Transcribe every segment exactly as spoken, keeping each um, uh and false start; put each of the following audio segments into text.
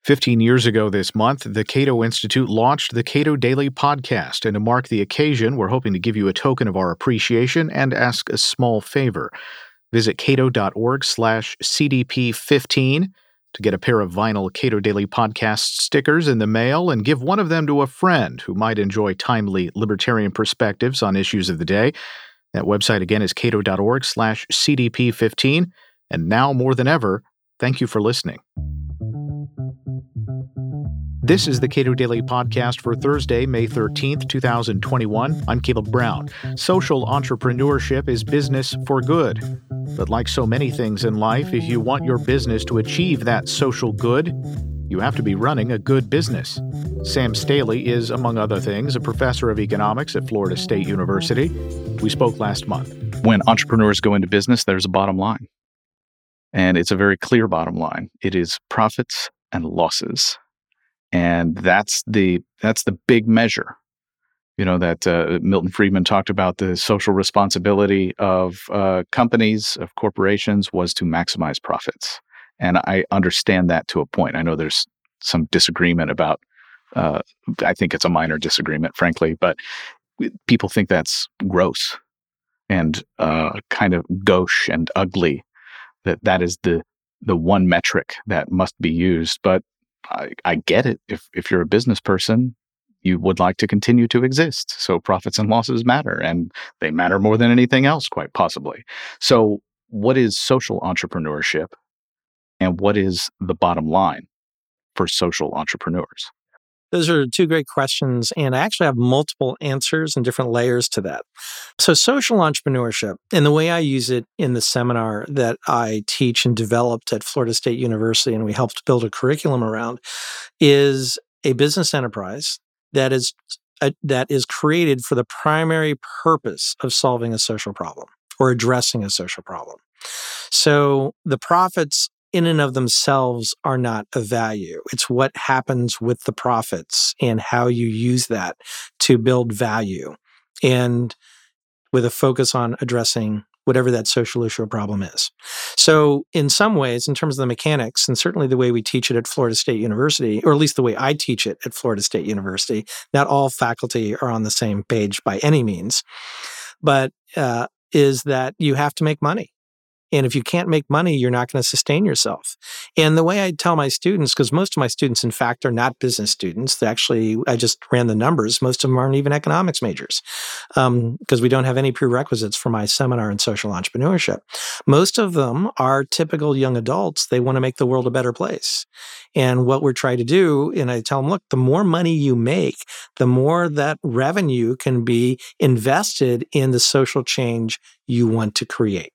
Fifteen years ago this month, the Cato Institute launched the Cato Daily Podcast, and to mark the occasion, we're hoping to give you a token of our appreciation and ask a small favor. Visit cato.org slash CDP15 to get a pair of vinyl Cato Daily Podcast stickers in the mail and give one of them to a friend who might enjoy timely libertarian perspectives on issues of the day. That website again is cato.org slash CDP15. And now more than ever, thank you for listening. This is the Cato Daily Podcast for Thursday, May thirteenth, twenty twenty-one. I'm Caleb Brown. Social entrepreneurship is business for good. But like so many things in life, if you want your business to achieve that social good, you have to be running a good business. Sam Staley is, among other things, a professor of economics at Florida State University. We spoke last month. When entrepreneurs go into business, there's a bottom line. And it's a very clear bottom line. It is profits and losses. And that's the that's the big measure, you know, that uh, Milton Friedman talked about. The social responsibility of uh, companies, of corporations, was to maximize profits. And I understand that to a point. I know there's some disagreement about, uh, I think it's a minor disagreement, frankly, but people think that's gross and uh, kind of gauche and ugly, that that is the the one metric that must be used. But I, I get it. If if you're a business person, you would like to continue to exist. So profits and losses matter, and they matter more than anything else, quite possibly. So what is social entrepreneurship, and what is the bottom line for social entrepreneurs? Those are two great questions, and I actually have multiple answers and different layers to that. So social entrepreneurship, and the way I use it in the seminar that I teach and developed at Florida State University, and we helped build a curriculum around, is a business enterprise that is uh, that is created for the primary purpose of solving a social problem or addressing a social problem. So the profits in and of themselves are not of value. It's what happens with the profits and how you use that to build value, and with a focus on addressing whatever that social issue or problem is. So in some ways, in terms of the mechanics, and certainly the way we teach it at Florida State University, or at least the way I teach it at Florida State University, not all faculty are on the same page by any means, but uh, is that you have to make money. And if you can't make money, you're not going to sustain yourself. And the way I tell my students, because most of my students, in fact, are not business students. They actually, I just ran the numbers. Most of them aren't even economics majors, um, because we don't have any prerequisites for my seminar in social entrepreneurship. Most of them are typical young adults. They want to make the world a better place. And what we're trying to do, and I tell them, look, the more money you make, the more that revenue can be invested in the social change you want to create.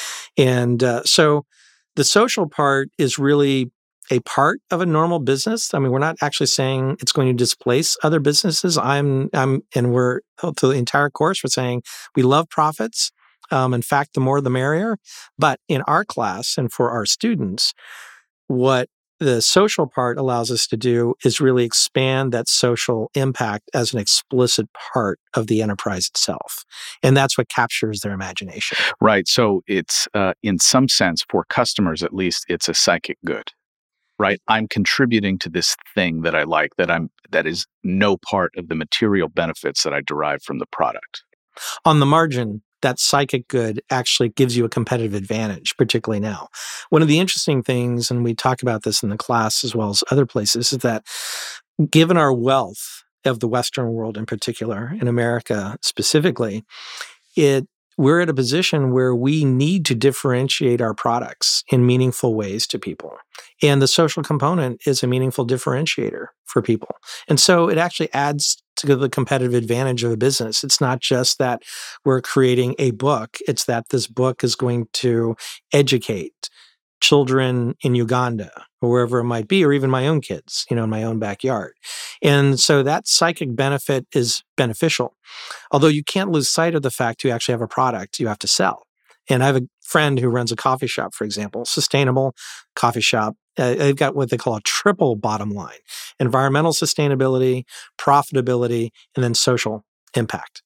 And uh, so the social part is really a part of a normal business. I mean, we're not actually saying it's going to displace other businesses. I'm, I'm, and we're through the entire course, we're saying we love profits. Um, in fact, the more the merrier. But in our class and for our students, what the social part allows us to do is really expand that social impact as an explicit part of the enterprise itself. And that's what captures their imagination. Right. So it's, uh, in some sense, for customers at least, it's a psychic good, right? I'm contributing to this thing that I like, that I'm that is no part of the material benefits that I derive from the product. On the margin, that psychic good actually gives you a competitive advantage, particularly now. One of the interesting things, and we talk about this in the class as well as other places, is that given our wealth of the Western world in particular, in America specifically, it we're at a position where we need to differentiate our products in meaningful ways to people. And the social component is a meaningful differentiator for people. And so it actually adds to the competitive advantage of a business. It's not just that we're creating a book, it's that this book is going to educate children in Uganda or wherever it might be, or even my own kids, you know, in my own backyard. And so that psychic benefit is beneficial. Although you can't lose sight of the fact you actually have a product you have to sell. And I have a friend who runs a coffee shop, for example, sustainable coffee shop. Uh, they've got what they call a triple bottom line: environmental sustainability, profitability, and then social impact.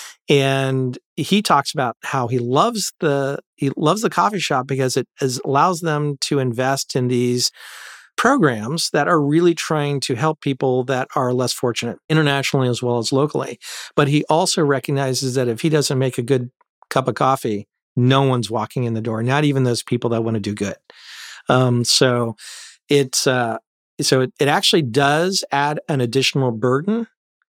And he talks about how he loves the he loves the coffee shop because it is, allows them to invest in these programs that are really trying to help people that are less fortunate internationally as well as locally. But he also recognizes that if he doesn't make a good cup of coffee, no one's walking in the door, not even those people that want to do good. Um, so it's uh, so it, it actually does add an additional burden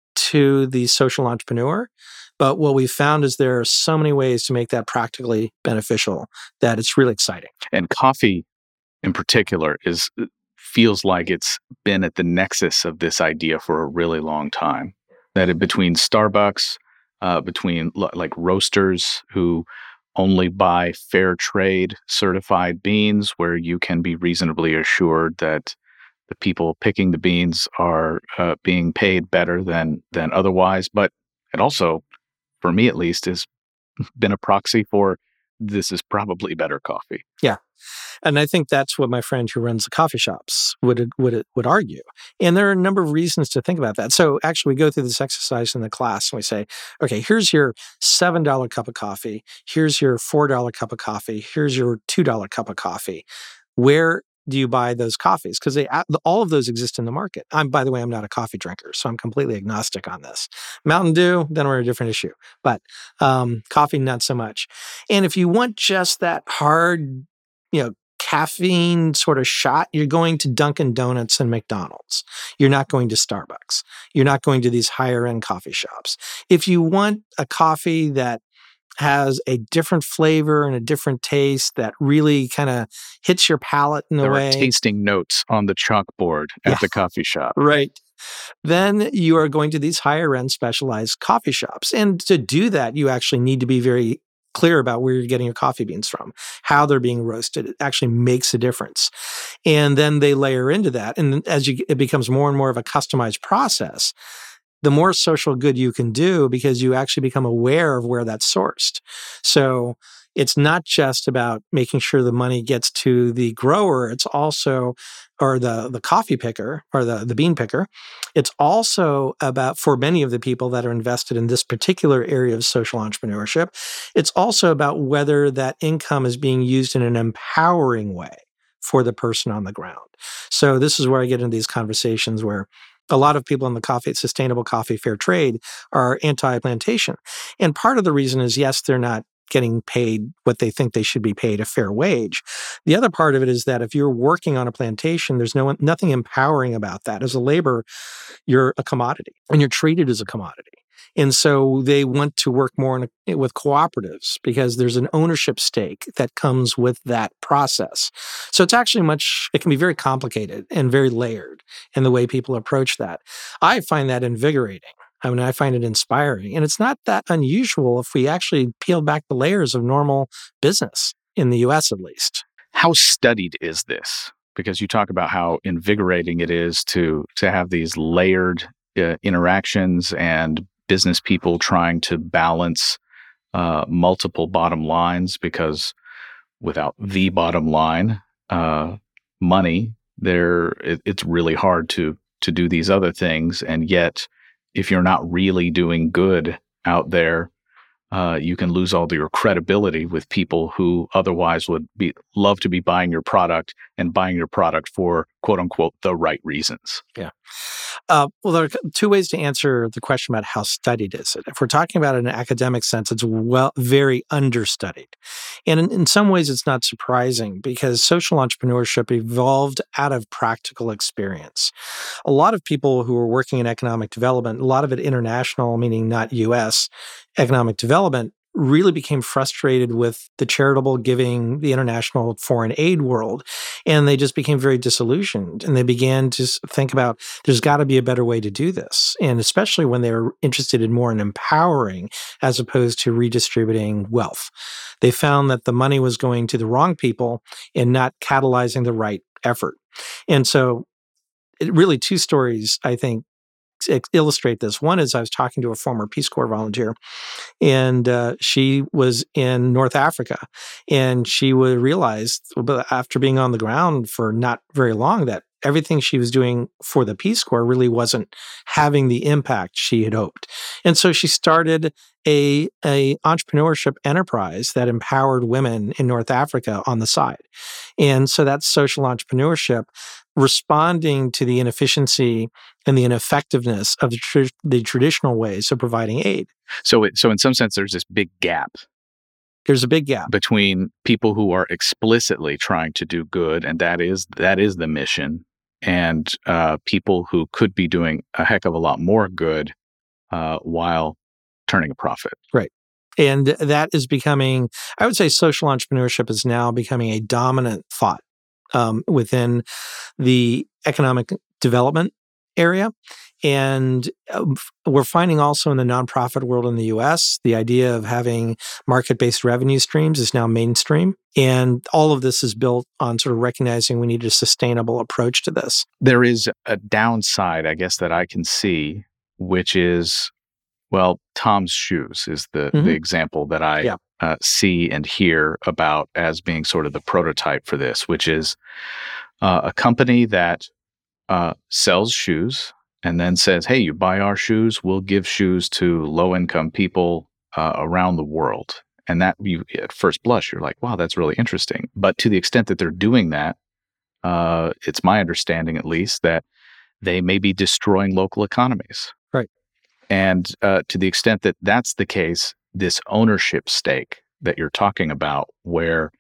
to the social entrepreneur. But what we found is there are so many ways to make that practically beneficial that it's really exciting. And coffee in particular is feels like it's been at the nexus of this idea for a really long time. That it, between Starbucks, uh, between lo- like roasters who only buy fair trade certified beans, where you can be reasonably assured that the people picking the beans are uh, being paid better than than otherwise. But it also, for me at least, has been a proxy for this is probably better coffee. Yeah. And I think that's what my friend who runs the coffee shops would would would argue. And there are a number of reasons to think about that. So actually, we go through this exercise in the class and we say, okay, here's your seven dollars cup of coffee. Here's your four dollars cup of coffee. Here's your two dollars cup of coffee. Where do you buy those coffees? Because they all of those exist in the market. I'm, by the way, I'm not a coffee drinker, so I'm completely agnostic on this. Mountain Dew, then we're a different issue. But um, coffee, not so much. And if you want just that hard, you know, caffeine sort of shot, you're going to Dunkin' Donuts and McDonald's. You're not going to Starbucks. You're not going to these higher end coffee shops. If you want a coffee that has a different flavor and a different taste that really kind of hits your palate in a there way. There are tasting notes on the chalkboard at Yeah. the coffee shop. Right. Then you are going to these higher end specialized coffee shops. And to do that, you actually need to be very clear about where you're getting your coffee beans from, how they're being roasted. It actually makes a difference. And then they layer into that. And as you, it becomes more and more of a customized process, the more social good you can do because you actually become aware of where that's sourced. So it's not just about making sure the money gets to the grower. It's also, or the, the coffee picker or the, the bean picker. It's also about, for many of the people that are invested in this particular area of social entrepreneurship, it's also about whether that income is being used in an empowering way for the person on the ground. So this is where I get into these conversations where a lot of people in the coffee, sustainable coffee, fair trade are anti-plantation. And part of the reason is, yes, they're not getting paid what they think they should be paid, a fair wage. The other part of it is that if you're working on a plantation, there's no nothing empowering about that. As a laborer, you're a commodity and you're treated as a commodity. And so they want to work more in a, with cooperatives because there's an ownership stake that comes with that process. So it's actually much, it can be very complicated and very layered in the way people approach that. I find that invigorating. I mean, I find it inspiring. And it's not that unusual if we actually peel back the layers of normal business, in the U S at least. How studied is this? Because you talk about how invigorating it is to to have these layered uh, interactions and business people trying to balance uh, multiple bottom lines, because without the bottom line, uh, money, there it, it's really hard to to do these other things. And yet, if you're not really doing good out there, uh, you can lose all of your credibility with people who otherwise would be love to be buying your product and buying your product for quote unquote the right reasons. Yeah. Uh, well, there are two ways to answer the question about how studied is it. If we're talking about it in an academic sense, it's well, very understudied. And in, in some ways, it's not surprising because social entrepreneurship evolved out of practical experience. A lot of people who are working in economic development, a lot of it international, meaning not U S, economic development, really became frustrated with the charitable giving, the international foreign aid world, and they just became very disillusioned. And they began to think about, there's got to be a better way to do this. And especially when they were interested in more in empowering as opposed to redistributing wealth. They found that the money was going to the wrong people and not catalyzing the right effort. And so it really two stories, I think, illustrate this. One is I was talking to a former Peace Corps volunteer, and uh, she was in North Africa, and she would realize after being on the ground for not very long that everything she was doing for the Peace Corps really wasn't having the impact she had hoped. And so she started a, a entrepreneurship enterprise that empowered women in North Africa on the side. And so that's social entrepreneurship. responding to the inefficiency and the ineffectiveness of the, tr- the traditional ways of providing aid. So, it, so in some sense, there's this big gap. There's a big gap between people who are explicitly trying to do good, and that is that is the mission, and uh, people who could be doing a heck of a lot more good uh, while turning a profit. Right. And that is becoming, I would say social entrepreneurship is now becoming a dominant thought um, within the economic development area. And uh, we're finding also in the nonprofit world in the U S, the idea of having market-based revenue streams is now mainstream. And all of this is built on sort of recognizing we need a sustainable approach to this. There is a downside, I guess, that I can see, which is, well, Tom's Shoes is the, mm-hmm. the example that I yeah. uh, see and hear about as being sort of the prototype for this, which is uh, a company that uh, sells shoes and then says, hey, you buy our shoes, we'll give shoes to low-income people uh, around the world. And that, you, at first blush, you're like, wow, that's really interesting. But to the extent that they're doing that, uh, it's my understanding, at least, that they may be destroying local economies. Right. And uh, to the extent that that's the case, this ownership stake that you're talking about, where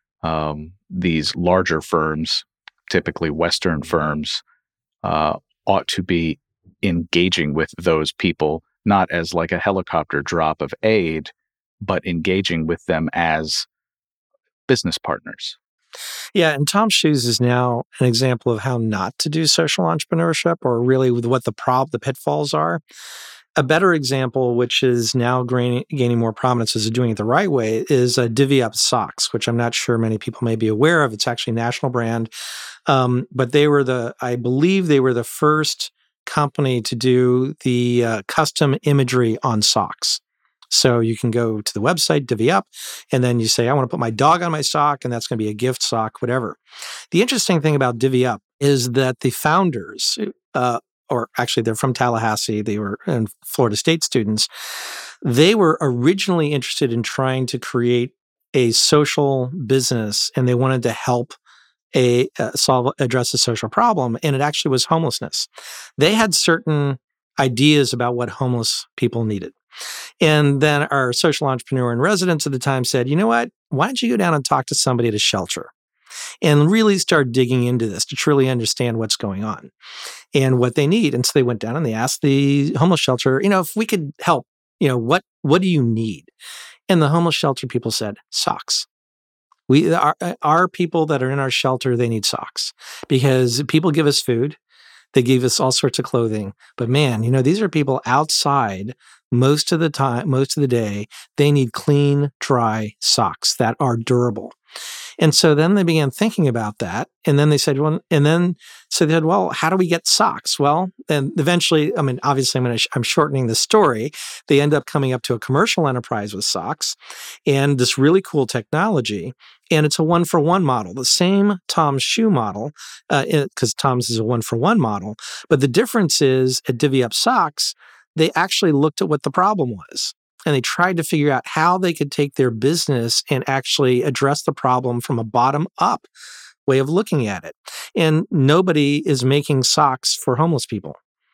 um, these larger firms, typically Western firms, uh, ought to be engaging with those people, not as like a helicopter drop of aid, but engaging with them as business partners. Yeah, and Tom's Shoes is now an example of how not to do social entrepreneurship, or really what the prob the pitfalls are. A better example, which is now gaining, gaining more prominence as doing it the right way, is uh, Divvy Up Socks, which I'm not sure many people may be aware of. It's actually a national brand. Um, but they were the, I believe they were the first company to do the uh, custom imagery on socks. So you can go to the website, Divvy Up, and then you say, I want to put my dog on my sock, and that's going to be a gift sock, whatever. The interesting thing about Divvy Up is that the founders, uh, or actually they're from Tallahassee, they were and Florida State students, they were originally interested in trying to create a social business, and they wanted to help a uh, solve address a social problem, and it actually was homelessness. They had certain ideas about what homeless people needed. And then our social entrepreneur in residence at the time said, you know what, why don't you go down and talk to somebody at a shelter and really start digging into this to truly understand what's going on and what they need. And so they went down and they asked the homeless shelter, you know, if we could help, you know, what, what do you need? And the homeless shelter people said, socks. We, our, our people that are in our shelter, they need socks because people give us food. They give us all sorts of clothing. But man, you know, these are people outside most of the time, most of the day. They need clean, dry socks that are durable. And so then they began thinking about that. And then they said, well, and then so they said, well, how do we get socks? Well, and eventually, I mean, obviously I'm going to, sh- I'm shortening the story. They end up coming up to a commercial enterprise with socks and this really cool technology. And it's a one for one model, the same Tom's shoe model, because uh, Tom's is a one for one model. But the difference is at Divvy Up Socks, they actually looked at what the problem was. And they tried to figure out how they could take their business and actually address the problem from a bottom-up way of looking at it. And nobody is making socks for homeless people.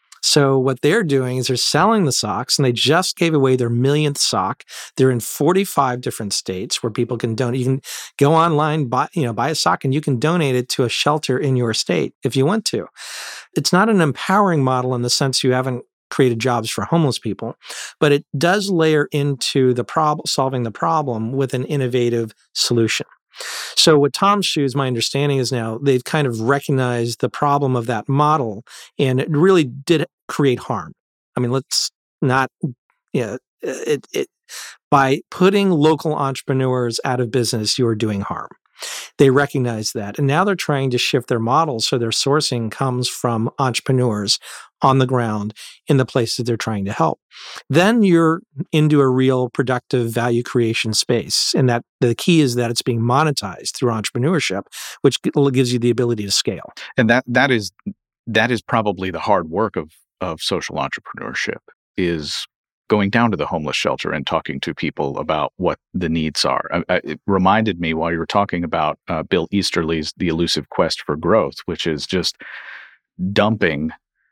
So what they're doing is they're selling the socks, and they just gave away their millionth sock. They're in forty-five different states where people can donate. You can go online, buy, you know, buy a sock, and you can donate it to a shelter in your state if you want to. It's not an empowering model in the sense you haven't created jobs for homeless people, but it does layer into the problem, solving the problem with an innovative solution. So with Tom's Shoes, my understanding is now they've kind of recognized the problem of that model, and it really did create harm. I mean, let's not, yeah, it, it, by putting local entrepreneurs out of business, you are doing harm. They recognize that. And now they're trying to shift their models so their sourcing comes from entrepreneurs on the ground in the places they're trying to help. Then you're into a real productive value creation space. And that the key is that it's being monetized through entrepreneurship, which gives you the ability to scale. And that that is that is probably the hard work of of social entrepreneurship, is going down to the homeless shelter and talking to people about what the needs are. I, I, it reminded me while you were talking about uh, Bill Easterly's The Elusive Quest for Growth, which is just dumping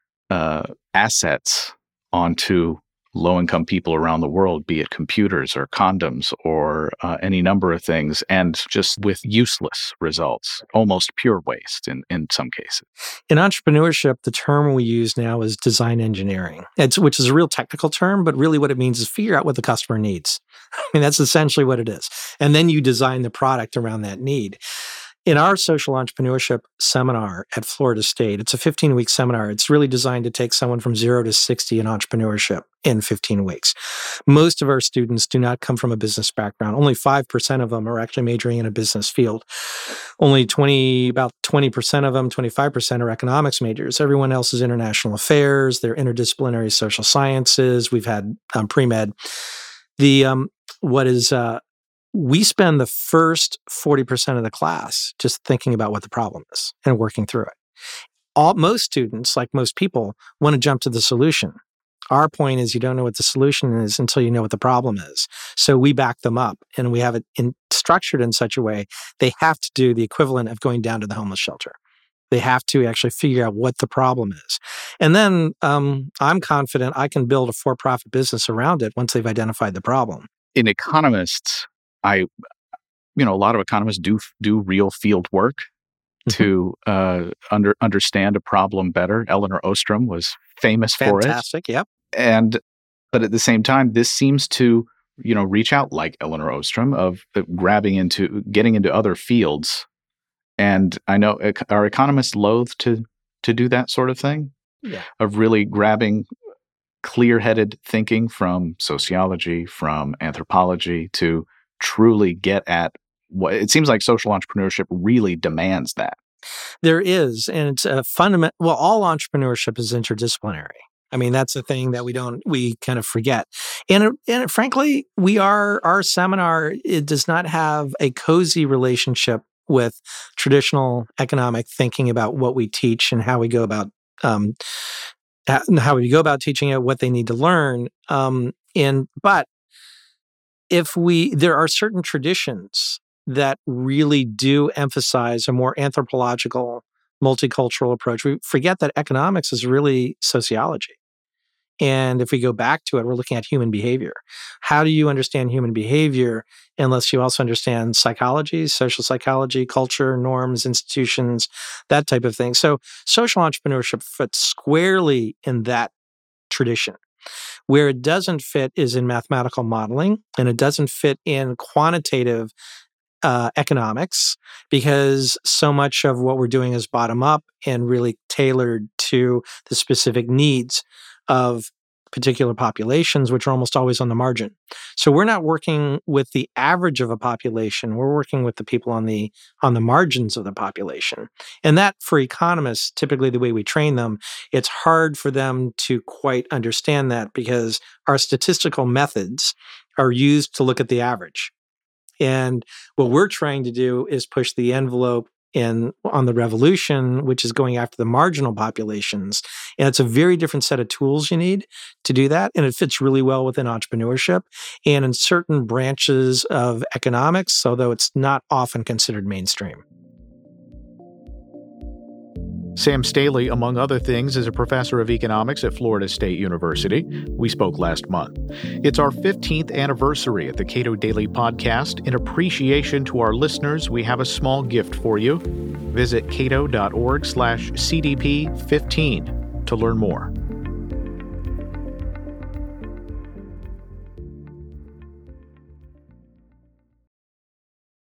uh, assets onto low-income people around the world, be it computers or condoms or uh, any number of things, and just with useless results, almost pure waste in, in some cases. In entrepreneurship, the term we use now is design engineering, it's, which is a real technical term, but really what it means is figure out what the customer needs. I mean, that's essentially what it is. And then you design the product around that need. In our social entrepreneurship seminar at Florida State, it's a fifteen-week seminar. It's really designed to take someone from zero to sixty in entrepreneurship in fifteen weeks. Most of our students do not come from a business background. Only five percent of them are actually majoring in a business field. Only twenty, about twenty percent of them, twenty-five percent are economics majors. Everyone else is international affairs. They're interdisciplinary social sciences. We've had um, pre-med. The um, what is uh, we spend the first forty percent of the class just thinking about what the problem is and working through it. All, most students, like most people, want to jump to the solution. Our point is you don't know what the solution is until you know what the problem is. So we back them up and we have it in, structured in such a way they have to do the equivalent of going down to the homeless shelter. They have to actually figure out what the problem is. And then um, I'm confident I can build a for-profit business around it once they've identified the problem. In economists, I, you know, a lot of economists do do real field work mm-hmm. to uh, under understand a problem better. Elinor Ostrom was famous Fantastic, for it. Fantastic, yep. And but at the same time, this seems to, you know, reach out like Elinor Ostrom of uh, grabbing into, getting into other fields. And I know ec- are economists loath to to do that sort of thing? Yeah. Of really grabbing clear-headed thinking from sociology, from anthropology to truly get at what it seems like social entrepreneurship really demands that. There is, and it's a fundamental. Well, all entrepreneurship is interdisciplinary. I mean, that's the thing that we don't we kind of forget. And and frankly, we are our seminar. It does not have a cozy relationship with traditional economic thinking about what we teach and how we go about um, how we go about teaching it, what they need to learn. Um, and but. If we, there are certain traditions that really do emphasize a more anthropological, multicultural approach. We forget that economics is really sociology. And if we go back to it, we're looking at human behavior. How do you understand human behavior unless you also understand psychology, social psychology, culture, norms, institutions, that type of thing? So social entrepreneurship fits squarely in that tradition. Where it doesn't fit is in mathematical modeling, and it doesn't fit in quantitative uh, economics, because so much of what we're doing is bottom up and really tailored to the specific needs of particular populations, which are almost always on the margin. So we're not working with the average of a population. We're working with the people on the on the margins of the population. And that, for economists, typically the way we train them, it's hard for them to quite understand that because our statistical methods are used to look at the average. And what we're trying to do is push the envelope in on the revolution, which is going after the marginal populations. And it's a very different set of tools you need to do that. And it fits really well within entrepreneurship and in certain branches of economics, although it's not often considered mainstream. Sam Staley, among other things, is a professor of economics at Florida State University. We spoke last month. It's our fifteenth anniversary at the Cato Daily Podcast. In appreciation to our listeners, we have a small gift for you. Visit cato dot org slash C D P fifteen to learn more.